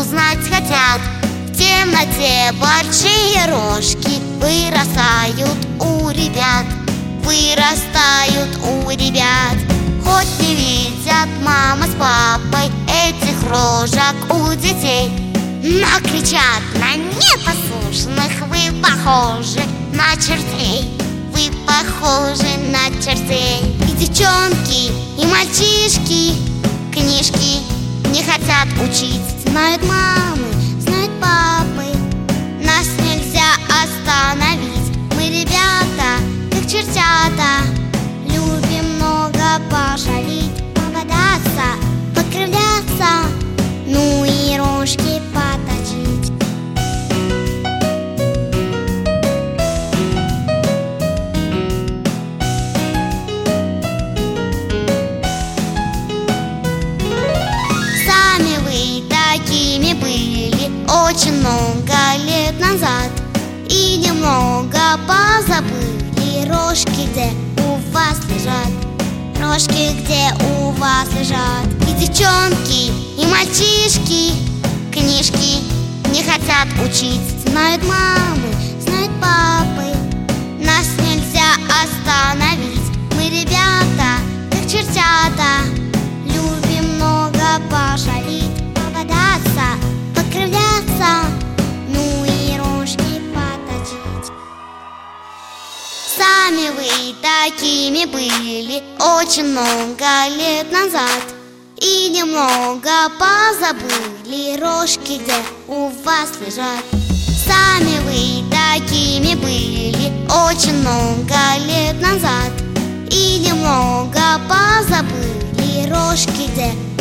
узнать хотят. В темноте большие рожки вырастают у ребят, вырастают у ребят. Хоть не видят мама с папой этих рожек у детей, но кричат на непослушных: вы похожи на чертей, вы похожи на чертей. И девчонки, и мальчишки книжки не хотят учить. Знают мамы, знают папы, нас нельзя остановить. Мы, ребята, как чертята, любим много пошалить, пободаться, покривляться, ну и рожки поточить. Сами вы такими были очень много лет назад, и немного позабыли рожки, где у вас лежат, рожки, где у вас лежат. И девчонки, и мальчишки книжки не хотят учить. Знают мамы, знают папы, нас нельзя остановить. Мы, ребята, как чертята, любим много пошалить, пободаться, покривляться, ну и рожки поточить. Сами вы такими были очень много лет назад, и немного позабыли рожки, где у вас лежат. Сами вы такими были очень много лет назад, и немного позабыли рожки, где